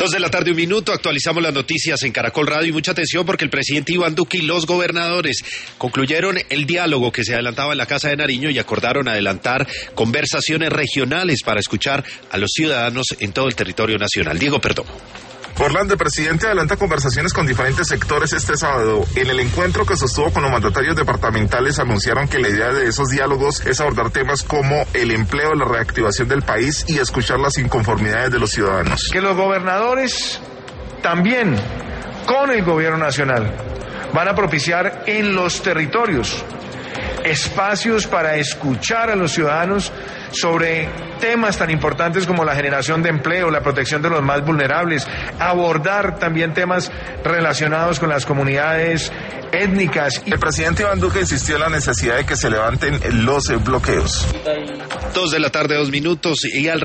2:01 p.m, actualizamos las noticias en Caracol Radio y mucha atención porque el presidente Iván Duque y los gobernadores concluyeron el diálogo que se adelantaba en la Casa de Nariño y acordaron adelantar conversaciones regionales para escuchar a los ciudadanos en todo el territorio nacional. Diego Perdomo. Orlando, el presidente adelanta conversaciones con diferentes sectores este sábado. En el encuentro que sostuvo con los mandatarios departamentales anunciaron que la idea de esos diálogos es abordar temas como el empleo, la reactivación del país y escuchar las inconformidades de los ciudadanos. Que los gobernadores también con el gobierno nacional van a propiciar en los territorios espacios para escuchar a los ciudadanos sobre temas tan importantes como la generación de empleo, la protección de los más vulnerables, abordar también temas relacionados con las comunidades étnicas. El presidente Iván Duque insistió en la necesidad de que se levanten los bloqueos. 2:02 p.m, y al